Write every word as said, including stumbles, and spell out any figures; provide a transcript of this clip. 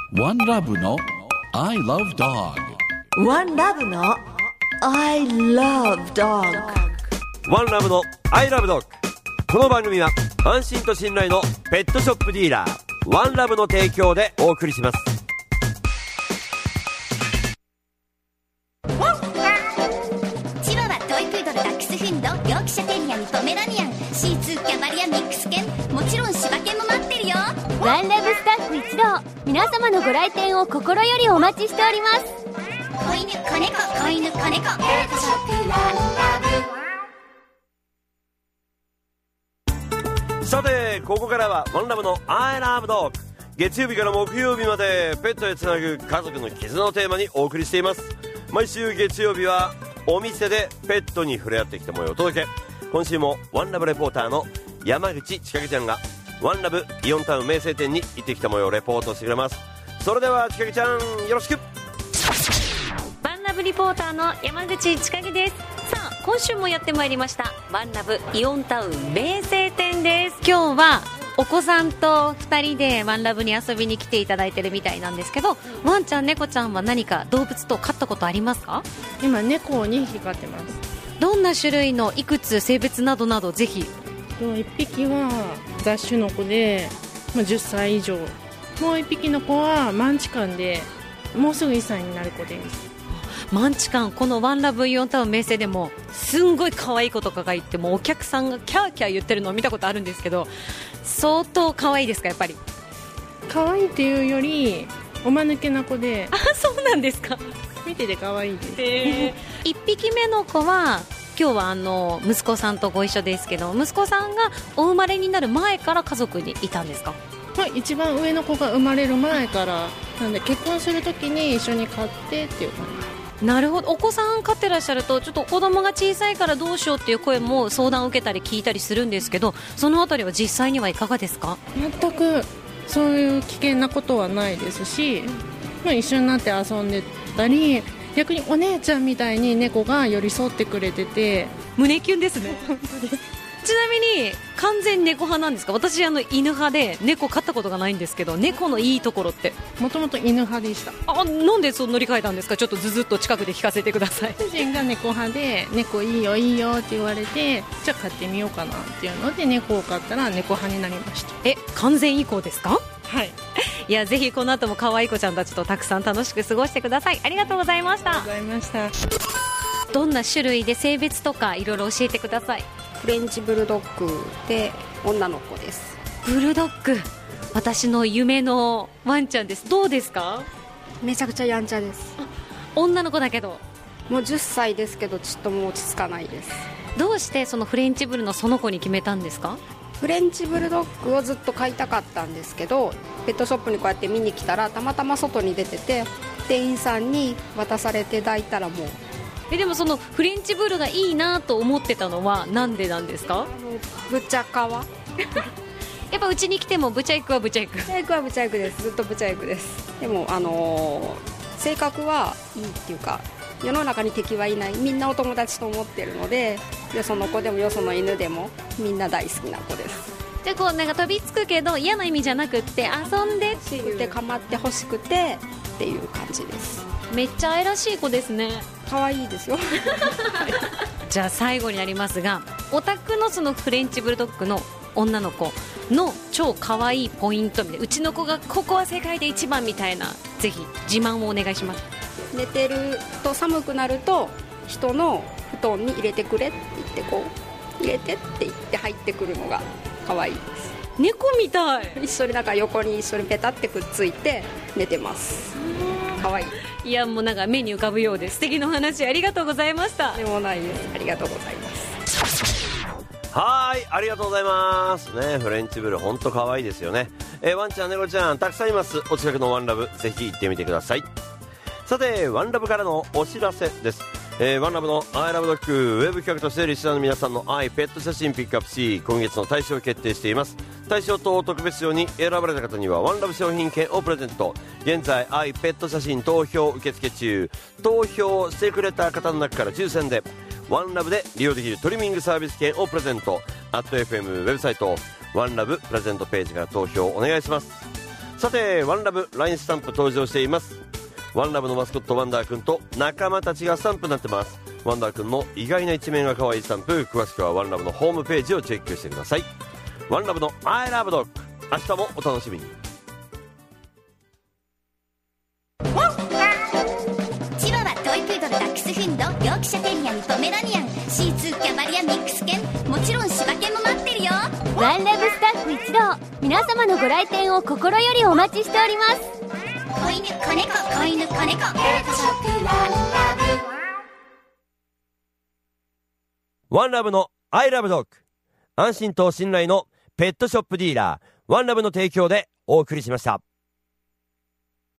ワンラブの I love dog。 ワンラブの I love dog。 ワンラブの I love dog。 この番組は安心と信頼のペットショップディーラーワンラブの提供でお送りします。 チワワ、トイプードル、ダックスフンド、ヨークシャテリアン、ポメラニアン、シーツー、キャバリア、ミックス犬、もちろん柴犬も待ってるよ。 ワンラブスタッフ一同、皆様のご来店を心よりお待ちしております。 子犬、子猫、子犬、子猫、ペットショップワンラブ。さてここからはワンラブの I love dog。 月曜日から木曜日までペットへつなぐ家族の絆をテーマにお送りしています。毎週月曜日はお店でペットに触れ合ってきた模様をお届け。今週もワンラブレポーターの山口千景ちゃんがワンラブイオンタウン名声店に行ってきた模様をレポートしてくれます。それでは千景ちゃん、よろしく。 ワンラブリポーターの山口千景です。さあ今週もやってまいりましたワンラブイオンタウン名声店です。今日はお子さんとふたりでワンラブに遊びに来ていただいてるみたいなんですけど、ワンちゃん猫ちゃんは何か動物と飼ったことありますか？ 今猫をにひき飼ってます。 どんな種類のいくつ、性別などなどぜひ。 いっぴきは雑種の子でじゅっさい以上、もういっぴきの子はマンチカンでもうすぐいっさいになる子です。 マンチカン、このワンラブイオンタウン名声でもすんごい可愛い子とかがいて、もうお客さんがキャーキャー言ってるのを見たことあるんですけど、相当可愛いですか？やっぱり可愛いっていうよりおまぬけな子で。 あ、そうなんですか。 見てて可愛いです。 いっぴきめの子は今日はあの息子さんとご一緒ですけど、息子さんがお生まれになる前から家族にいたんですか？ まあ、一番上の子が生まれる前からなんで、結婚するときに一緒に飼ってっていう感じ。 なるほど。お子さん飼ってらっしゃるとちょっと子供が小さいからどうしようっていう声も相談を受けたり聞いたりするんですけど、そのあたりは実際にはいかがですか？ 全くそういう危険なことはないですし、まあ、一緒になって遊んでたり、逆にお姉ちゃんみたいに猫が寄り添ってくれてて胸キュンですね。ちなみに完全猫派なんですか？私あの犬派で猫飼ったことがないんですけど、猫のいいところって。 もともと犬派でした。 あ、なんでそう乗り換えたんですか？ちょっとずずっと近くで聞かせてください。 主人が猫派で、猫いいよいいよって言われて、じゃあ飼ってみようかなっていうので猫を飼ったら猫派になりました。 え、完全移行ですか？ はい。 いや、ぜひこの後も可愛い子ちゃんたちとたくさん楽しく過ごしてください。ありがとうございました。 ありがとうございました。 どんな種類で性別とかいろいろ教えてください。 フレンチブルドッグで女の子です。 ブルドッグ、私の夢のワンちゃんです。どうですか？ めちゃくちゃやんちゃです。 女の子だけどもうじゅっさいですけどちょっともう落ち着かないです。 どうしてそのフレンチブルのその子に決めたんですか？ フレンチブルドッグをずっと飼いたかったんですけど、ペットショップにこうやって見に来たらたまたま外に出てて、店員さんに渡されて抱いたらもう。 え、でもそのフレンチブルがいいなと思ってたのはなんでなんですか？ ぶっちゃかはやっぱうちに来てもブチャイクはブチャイク。 ブチャイクはブチャイクです。ずっとブチャイクです。でもあのー、性格はいいっていうか、世の中に敵はいない、みんなお友達と思ってるので、よその子でもよその犬でもみんな大好きな子です。 でこうなんか飛びつくけど嫌な意味じゃなくって遊んでっていうで構ってほしくてっていう感じです。 めっちゃ愛らしい子ですね。 可愛いですよ。 じゃあ最後になりますが、お宅のそのフレンチブルドッグの女の子の超可愛いポイントみたいな、うちの子がここは世界で一番みたいな、ぜひ自慢をお願いします。 寝てると寒くなると人の布団に入れてくれって言って、こう入れてって言って入ってくるのが可愛いです。 猫みたい。 一緒になんか横に一緒にペタってくっついて寝てます。可愛い。 いや、もうなんか目に浮かぶようです。素敵なお話ありがとうございました。 でもないです。ありがとうございます。 はい、ありがとうございますね。フレンチブル本当可愛いですよね。えー、ワンちゃん猫ちゃんたくさんいます。お近くのワンラブぜひ行ってみてください。さてワンラブからのお知らせです。えー、ワンラブの I love dog ウェブ企画としてリスナーの皆さんの愛ペット写真ピックアップし、今月の大賞を決定しています。大賞と特別賞に選ばれた方にはワンラブ商品券をプレゼント。現在愛ペット写真投票受付中。投票してくれた方の中から抽選でワンラブで利用できるトリミングサービス券をプレゼント。アット エフエム ウェブサイトワンラブプレゼントページから投票お願いします。 さてワンラブ ライン スタンプ登場しています。ワンラブのマスコットワンダーくんと仲間たちがスタンプになってます。ワンダーくんの意外な一面が可愛いスタンプ、詳しくはワンラブのホームページをチェックしてください。ワンラブの I love dog、 明日もお楽しみに。 チワワ、トイプードル、ダックスフンド、ヨークシャテリアにポメラニアン、シーツー、キャバリア、ミックス犬、もちろん柴犬も待ってるよ。 ワンラブスタッフ一同、皆様のご来店を心よりお待ちしております。 子犬、子猫、子犬、子猫、ペットショップワンラブ。 ワンラブの I love dog、 安心と信頼のペットショップディーラーワンラブの提供でお送りしました。